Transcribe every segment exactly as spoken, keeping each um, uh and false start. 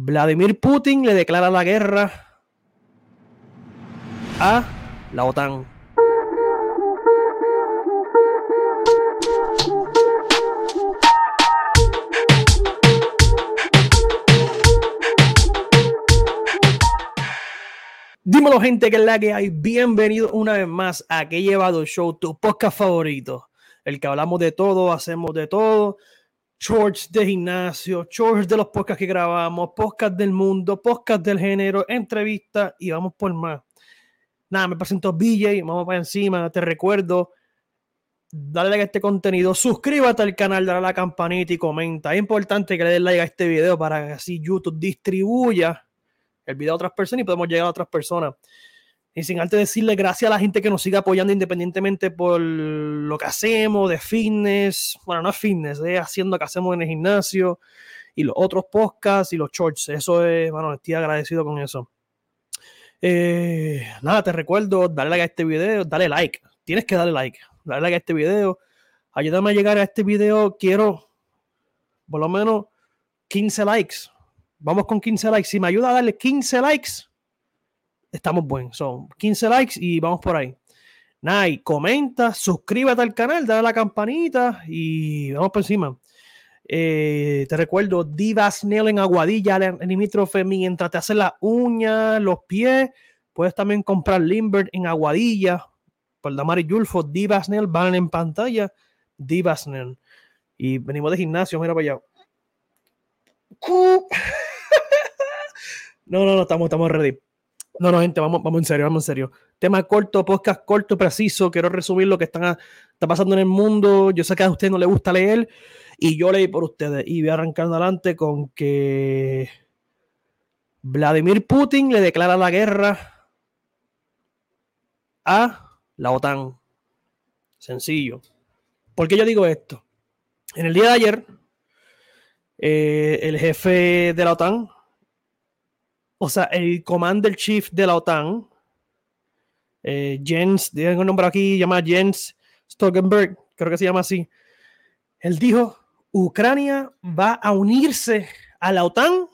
Vladimir Putin le declara la guerra a la OTAN. Dímelo, gente, que es la que hay. Bienvenido una vez más a Que He Llevado Show, tu podcast favorito. El que hablamos de todo, hacemos de todo. Shorts de gimnasio, shorts de los podcasts que grabamos, podcast del mundo, podcast del género, entrevistas y vamos por más. Nada, me presento B J, vamos para encima. Te recuerdo, dale like a este contenido, suscríbete al canal, dale a la campanita y comenta. Es importante que le des like a este video para que así YouTube distribuya el video a otras personas y podemos llegar a otras personas. Y sin antes decirle gracias a la gente que nos sigue apoyando independientemente por lo que hacemos de fitness, bueno, no es fitness, es haciendo lo que hacemos en el gimnasio y los otros podcasts y los shorts. Eso es, bueno, estoy agradecido con eso. Eh, nada, te recuerdo, dale like a este video, dale like, tienes que darle like, dale like a este video, ayúdame a llegar a este video, quiero por lo menos quince likes, vamos con quince likes, si me ayuda a darle quince likes, estamos buenos, son quince likes y vamos por ahí. Nada, y comenta, suscríbete al canal, dale a la campanita y vamos por encima. Eh, te recuerdo, Divas Nail en Aguadilla, el limítrofe, mientras te haces las uñas, los pies, puedes también comprar Limber en Aguadilla, por Damari Yulfo, Divas Nail, van en pantalla, Divas Nail. Y venimos de gimnasio, mira para allá. No, no, no, estamos, estamos ready. No, no, gente, vamos, vamos en serio, vamos en serio. Tema corto, podcast corto, preciso. Quiero resumir lo que está, está pasando en el mundo. Yo sé que a usted no le gusta leer y yo leí por ustedes. Y voy a arrancar adelante con que Vladimir Putin le declara la guerra a la OTAN. Sencillo. ¿Por qué yo digo esto? En el día de ayer, eh, el jefe de la OTAN, o sea, el Commander Chief de la OTAN, eh, Jens, tengo un nombre aquí, se llama Jens Stoltenberg, creo que se llama así. Él dijo, Ucrania va a unirse a la OTAN.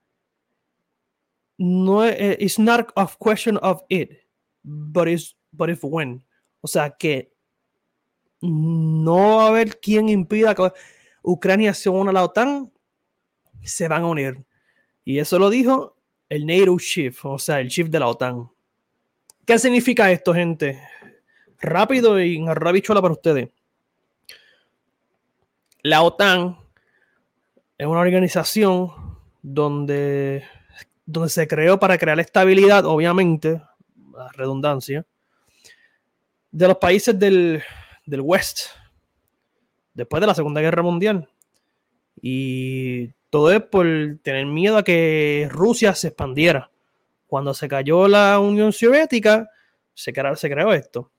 No, it's not a question of it, but it's, but if when. O sea, que no va a haber quien impida que Ucrania se una a la OTAN, se van a unir. Y eso lo dijo el NATO Chief, o sea, el Chief de la OTAN. ¿Qué significa esto, gente? Rápido y en rabichuela para ustedes. La OTAN es una organización donde, donde se creó para crear estabilidad, obviamente, la redundancia, de los países del, del West, después de la Segunda Guerra Mundial. Y todo es por tener miedo a que Rusia se expandiera. Cuando se cayó la Unión Soviética, se creó, se creó esto.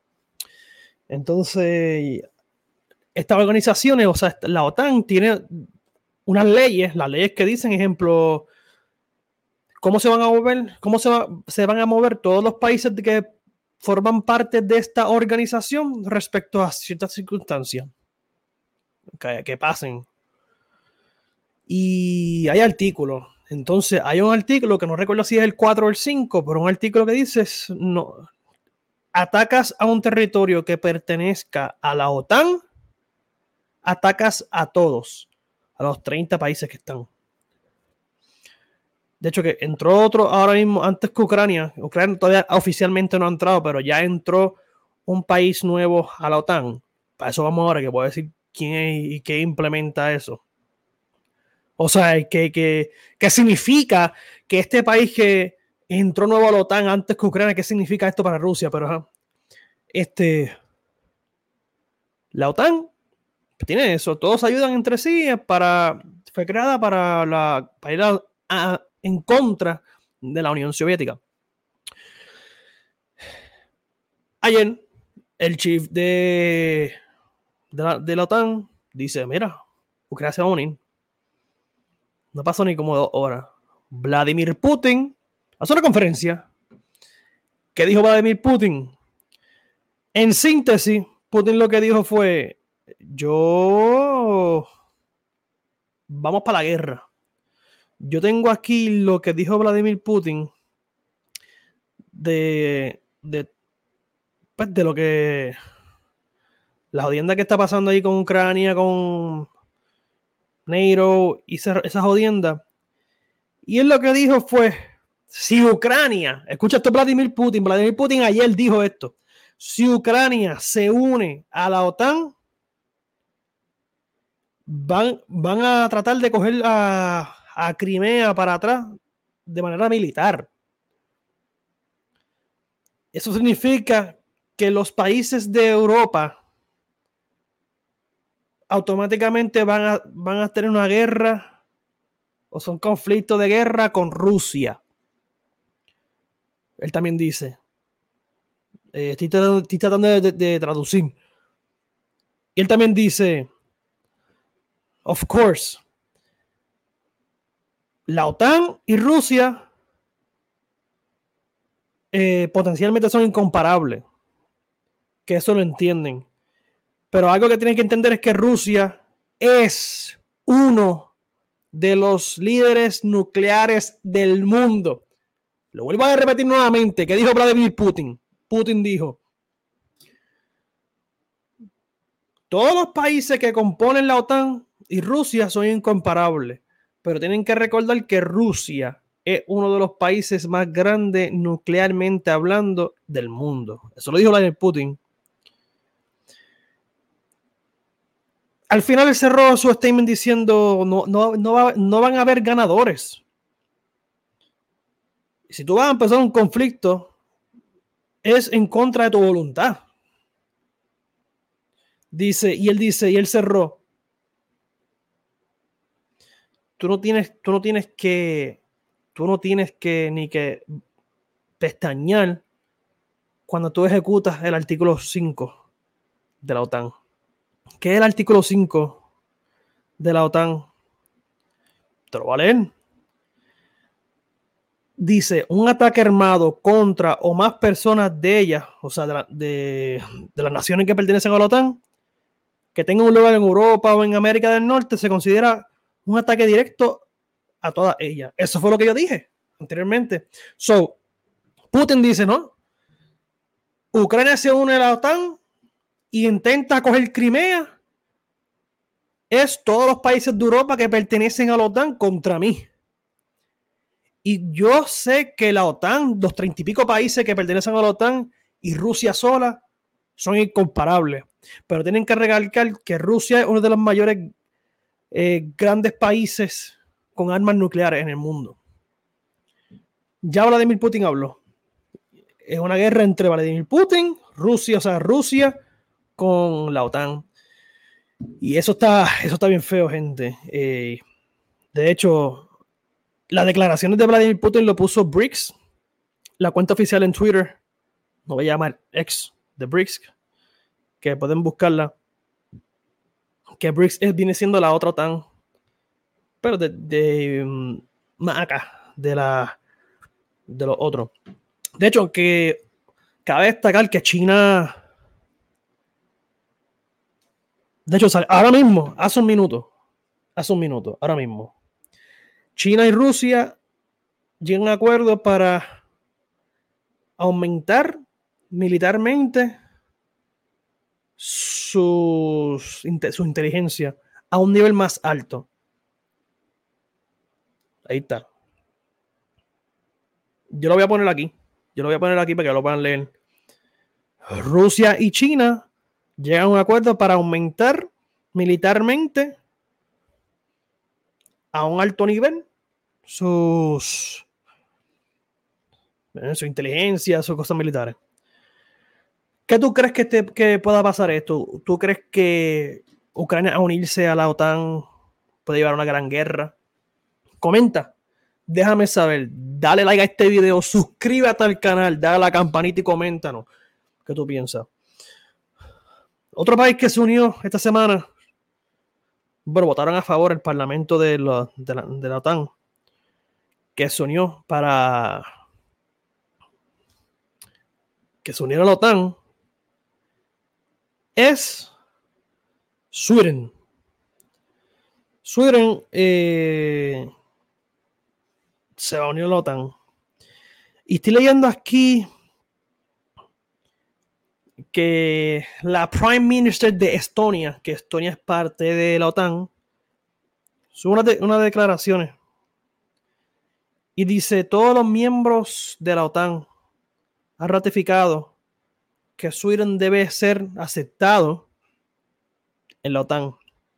Entonces, estas organizaciones, o sea, la OTAN tiene unas leyes, las leyes que dicen, ejemplo, cómo se van a mover, cómo se, va, se van a mover todos los países que forman parte de esta organización respecto a ciertas circunstancias que, que pasen. Y hay artículos. Entonces, hay un artículo que no recuerdo si es el cuatro o el cinco, pero un artículo que dice, no, atacas a un territorio que pertenezca a la OTAN, atacas a todos, a los treinta países que están. De hecho, que entró otro ahora mismo, antes que Ucrania. Ucrania todavía oficialmente no ha entrado, pero ya entró un país nuevo a la OTAN. Para eso vamos ahora, que puedo decir quién es y qué implementa eso. O sea, ¿qué, qué, qué significa que este país que entró nuevo a la OTAN antes que Ucrania, qué significa esto para Rusia? Pero ajá, este, la OTAN tiene eso, todos ayudan entre sí, para, fue creada para, la, para ir a, a, en contra de la Unión Soviética. Ayer, el chief de, de, la, de la OTAN dice, mira, Ucrania se va a unir. No pasó ni como dos horas. Vladimir Putin hace una conferencia. ¿Qué dijo Vladimir Putin? En síntesis, Putin lo que dijo fue, yo... vamos para la guerra. Yo tengo aquí lo que dijo Vladimir Putin de, de, pues de lo que la jodienda que está pasando ahí con Ucrania, con NATO y esa, esa jodienda. Y él lo que dijo fue, si Ucrania, escucha esto Vladimir Putin, Vladimir Putin ayer dijo esto, si Ucrania se une a la OTAN, van, van a tratar de coger a, a Crimea para atrás de manera militar. Eso significa que los países de Europa automáticamente van a, van a tener una guerra o son conflictos de guerra con Rusia. Él también dice, eh, estoy, tratando, estoy tratando de, de, de traducir. Y él también dice, of course, la OTAN y Rusia eh, potencialmente son incomparables, que eso lo entienden. Pero algo que tienen que entender es que Rusia es uno de los líderes nucleares del mundo. Lo vuelvo a repetir nuevamente. ¿Qué dijo Vladimir Putin? Putin dijo, todos los países que componen la OTAN y Rusia son incomparables, pero tienen que recordar que Rusia es uno de los países más grandes nuclearmente hablando del mundo. Eso lo dijo Vladimir Putin. Al final él cerró su statement diciendo no, no, no, va, no van a haber ganadores. Si tú vas a empezar un conflicto, es en contra de tu voluntad. Dice, y él dice, y él cerró. Tú no tienes, tú no tienes que, tú no tienes que ni que pestañear cuando tú ejecutas el artículo cinco de la OTAN. ¿Qué es el artículo cinco de la OTAN? Te lo voy a leer. Dice, un ataque armado contra o más personas de ellas, o sea, de, la, de, de las naciones que pertenecen a la OTAN, que tengan un lugar en Europa o en América del Norte, se considera un ataque directo a todas ellas. Eso fue lo que yo dije anteriormente. So, Putin dice, ¿no? Ucrania se une a la OTAN y intenta coger Crimea. Es todos los países de Europa que pertenecen a la OTAN contra mí. Y yo sé que la OTAN, los treinta y pico países que pertenecen a la OTAN y Rusia sola son incomparables. Pero tienen que recalcar que Rusia es uno de los mayores eh, grandes países con armas nucleares en el mundo. Ya Vladimir Putin habló. Es una guerra entre Vladimir Putin, Rusia, o sea, Rusia con la OTAN. Y eso está, eso está bien feo, gente. Eh, de hecho, las declaraciones de Vladimir Putin lo puso B R I C S, la cuenta oficial en Twitter. No voy a llamar ex de B R I C S, que pueden buscarla. Que B R I C S viene siendo la otra OTAN, pero de, de um, más acá, de la de los otros. De hecho, que cabe destacar que China, de hecho, ahora mismo, hace un minuto, hace un minuto, ahora mismo, China y Rusia llegan a un acuerdo para aumentar militarmente sus, su inteligencia a un nivel más alto. Ahí está. Yo lo voy a poner aquí. Yo lo voy a poner aquí para que lo puedan leer. Rusia y China llegan a un acuerdo para aumentar militarmente a un alto nivel sus su inteligencia, sus cosas militares. ¿Qué tú crees que, te, que pueda pasar esto? ¿Tú crees que Ucrania a unirse a la OTAN puede llevar a una gran guerra? Comenta, déjame saber, dale like a este video, suscríbete al canal, dale a la campanita y coméntanos qué tú piensas. Otro país que se unió esta semana, bueno, votaron a favor el parlamento de la, de la, de la OTAN, que se unió para que se uniera a la OTAN, es Sweden. Sweden, eh, se va a unir a la OTAN. Y estoy leyendo aquí que la Prime Minister de Estonia, que Estonia es parte de la OTAN, sube unas de, una declaraciones y dice: todos los miembros de la OTAN han ratificado que Sweden debe ser aceptado en la OTAN.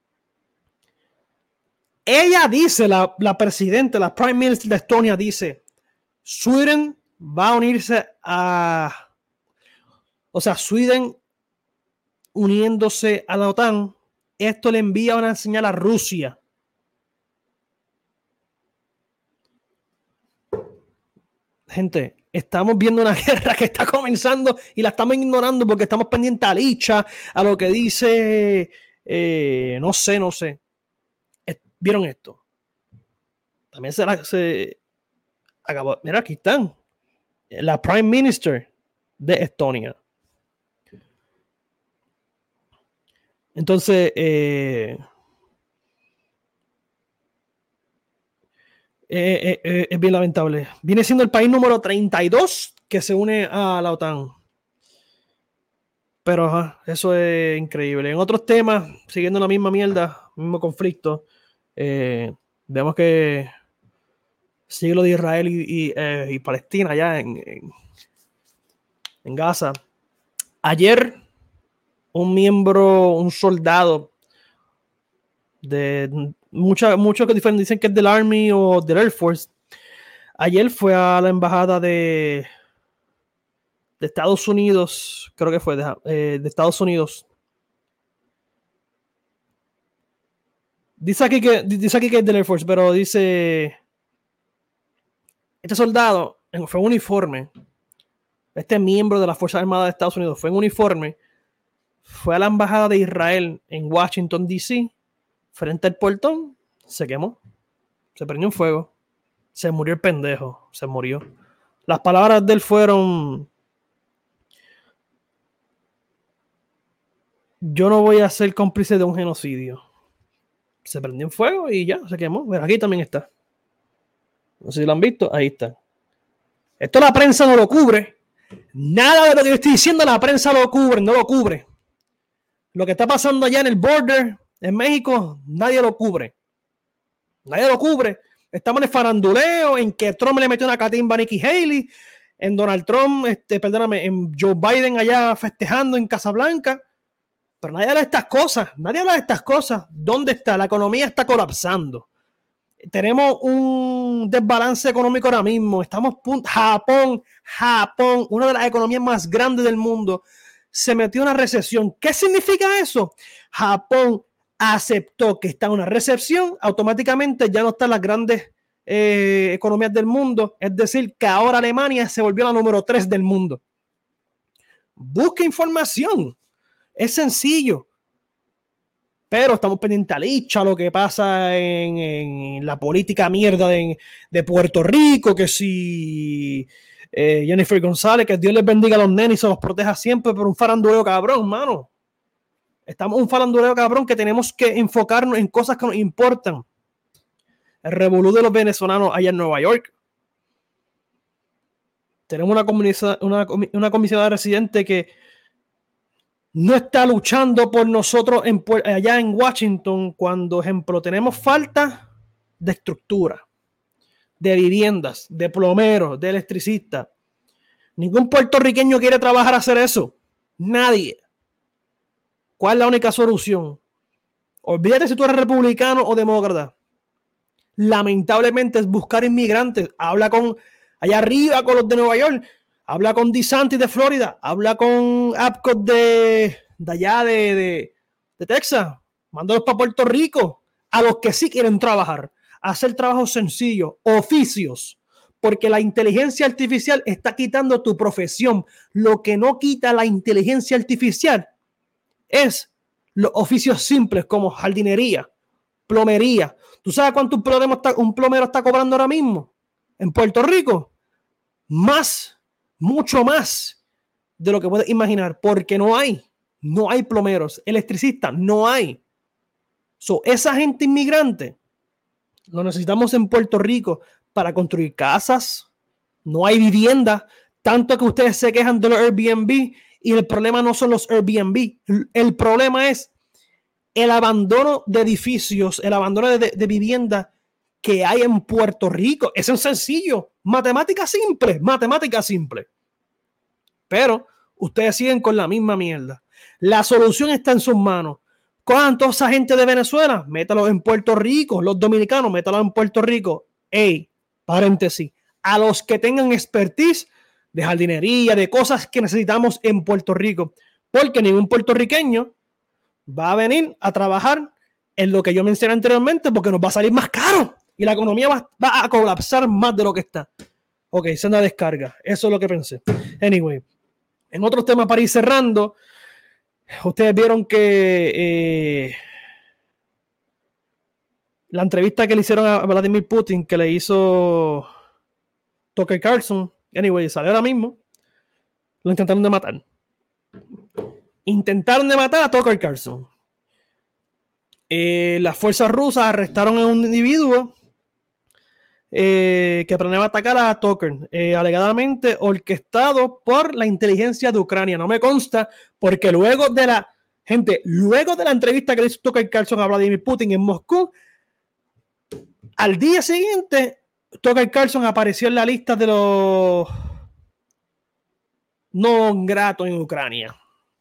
Ella dice, la, la presidenta, la Prime Minister de Estonia dice: Sweden va a unirse a... O sea, Sweden uniéndose a la OTAN, esto le envía una señal a Rusia. Gente, estamos viendo una guerra que está comenzando y la estamos ignorando porque estamos pendientes a Licha, a lo que dice, eh, no sé, no sé. ¿Vieron esto? También se, la, se acabó. Mira, aquí están. La Prime Minister de Estonia. Entonces, eh, eh, eh, es bien lamentable. Viene siendo el país número treinta y dos que se une a la OTAN. Pero ajá, eso es increíble. En otros temas, siguiendo la misma mierda, mismo conflicto, eh, vemos que sigue lo de Israel y, y, eh, y Palestina allá en, en, en Gaza. Ayer, un miembro, un soldado de muchos muchos que dicen que es del Army o del Air Force, ayer fue a la embajada de, de Estados Unidos, creo que fue de, eh, de Estados Unidos. Dice aquí, que, dice aquí que es del Air Force, pero dice: este soldado fue en uniforme, este miembro de las Fuerzas Armadas de Estados Unidos fue en uniforme, fue a la embajada de Israel en Washington, D C, frente al portón, se quemó, se prendió un fuego, se murió el pendejo, se murió. Las palabras de él fueron: yo no voy a ser cómplice de un genocidio. Se prendió en fuego y ya, se quemó. Pero aquí también está. No sé si lo han visto, ahí está. Esto la prensa no lo cubre. Nada de lo que yo estoy diciendo la prensa lo cubre, no lo cubre. Lo que está pasando allá en el border, en México, nadie lo cubre. Nadie lo cubre. Estamos en el faranduleo, en que Trump le metió una catimba a Nikki Haley, en Donald Trump, este, perdóname, en Joe Biden allá festejando en Casablanca. Pero nadie habla de estas cosas. Nadie habla de estas cosas. ¿Dónde está? La economía está colapsando. Tenemos un desbalance económico ahora mismo. Estamos Japón, Japón, una de las economías más grandes del mundo, se metió en una recesión. ¿Qué significa eso? Japón aceptó que está en una recesión, automáticamente ya no están las grandes eh, economías del mundo. Es decir, que ahora Alemania se volvió la número tres del mundo. Busca información. Es sencillo. Pero estamos pendientes a Licha, lo que pasa en, en la política mierda de, de Puerto Rico, que si eh, Jennifer González, que Dios les bendiga a los nenes y se los proteja siempre, pero un faranduleo cabrón, mano. Estamos un faranduleo cabrón que tenemos que enfocarnos en cosas que nos importan. El revolú de los venezolanos allá en Nueva York. Tenemos una, comunidad, una, una comisionada residente que no está luchando por nosotros en, allá en Washington cuando, ejemplo, tenemos falta de estructura, de viviendas, de plomeros, de electricistas. Ningún puertorriqueño quiere trabajar a hacer eso. Nadie. ¿Cuál es la única solución? Olvídate si tú eres republicano o demócrata. Lamentablemente es buscar inmigrantes. Habla con allá arriba con los de Nueva York. Habla con DeSantis de Florida. Habla con Apcot de, de allá de, de, de Texas. Mándalos para Puerto Rico. A los que sí quieren trabajar. Hacer trabajos sencillos. Oficios. Porque la inteligencia artificial está quitando tu profesión. Lo que no quita la inteligencia artificial es los oficios simples como jardinería, plomería. ¿Tú sabes cuánto un plomero está, un plomero está cobrando ahora mismo en Puerto Rico? Más. Mucho más de lo que puedes imaginar, porque no hay, no hay plomeros, electricistas, no hay. So, esa gente inmigrante lo necesitamos en Puerto Rico para construir casas, no hay vivienda, tanto que ustedes se quejan de los Airbnb y el problema no son los Airbnb, el problema es el abandono de edificios, el abandono de, de vivienda que hay en Puerto Rico. Eso es sencillo, matemática simple, matemática simple. Pero ustedes siguen con la misma mierda. La solución está en sus manos. Cojan toda esa gente de Venezuela, métalos en Puerto Rico, los dominicanos, métalos en Puerto Rico. Ey, paréntesis, a los que tengan expertise de jardinería, de cosas que necesitamos en Puerto Rico, porque ningún puertorriqueño va a venir a trabajar en lo que yo mencioné anteriormente porque nos va a salir más caro y la economía va, va a colapsar más de lo que está. Ok, senda descarga. Eso es lo que pensé. Anyway, en otros temas para ir cerrando, ustedes vieron que eh, la entrevista que le hicieron a Vladimir Putin, que le hizo Tucker Carlson, anyway, salió ahora mismo, lo intentaron de matar. Intentaron de matar a Tucker Carlson. Eh, las fuerzas rusas arrestaron a un individuo eh, que planeaba atacar a Tucker, eh, alegadamente orquestado por la inteligencia de Ucrania. No me consta, porque luego de la gente, luego de la entrevista que le hizo Tucker Carlson a Vladimir Putin en Moscú, al día siguiente, Tucker Carlson apareció en la lista de los no gratos en Ucrania.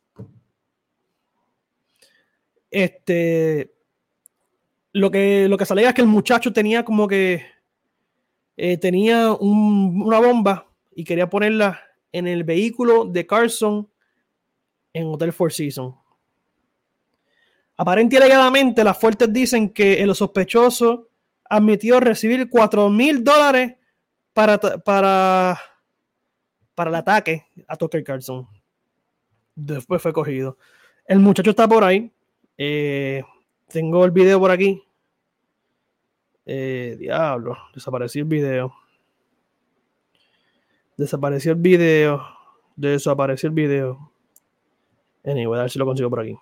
Este, lo que, lo que salía es que el muchacho tenía como que eh, tenía un, una bomba y quería ponerla en el vehículo de Carlson en Hotel Four Seasons. Aparentemente y alegadamente, las fuentes dicen que el sospechoso admitió recibir cuatro mil dólares para, para, para el ataque a Tucker Carlson. Después fue cogido. El muchacho está por ahí. Eh, tengo el video por aquí. Eh, diablo, desapareció el video. Desapareció el video. Desapareció el video. Anyway, a ver si lo consigo por aquí.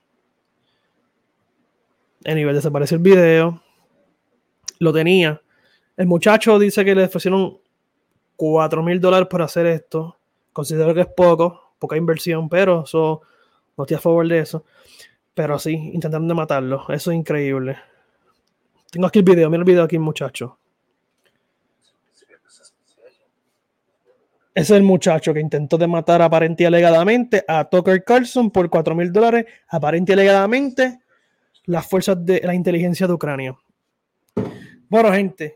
Anyway, desapareció el video. Lo tenía. El muchacho dice que le ofrecieron cuatro mil dólares por hacer esto. Considero que es poco, poca inversión, pero eso no estoy a favor de eso. Pero sí, intentando de matarlo. Eso es increíble. Tengo aquí el video, mira el video aquí, muchacho. Ese es el muchacho que intentó de matar aparente y alegadamente a Tucker Carlson por cuatro mil dólares, aparente y alegadamente las fuerzas de la inteligencia de Ucrania. Bueno, gente,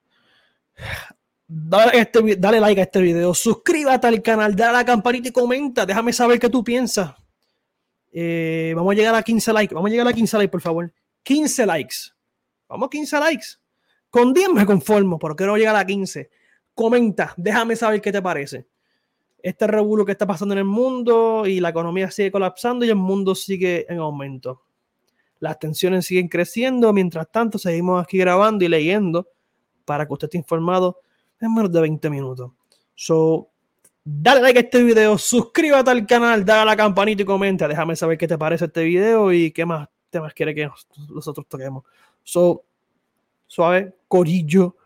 dale, este, dale like a este video, suscríbete al canal, dale a la campanita y comenta, déjame saber qué tú piensas. Eh, vamos a llegar a quince likes, vamos a llegar a quince likes, por favor. quince likes. Vamos a quince likes. Con diez me conformo, pero quiero llegar a quince. Comenta, déjame saber qué te parece. Este revuelo que está pasando en el mundo y la economía sigue colapsando y el mundo sigue en aumento. Las tensiones siguen creciendo. Mientras tanto, seguimos aquí grabando y leyendo para que usted esté informado en menos de veinte minutos. So, dale like a este video, suscríbete al canal, dale a la campanita y comenta. Déjame saber qué te parece este video y qué más temas quiere que nosotros toquemos. So, suave, corillo.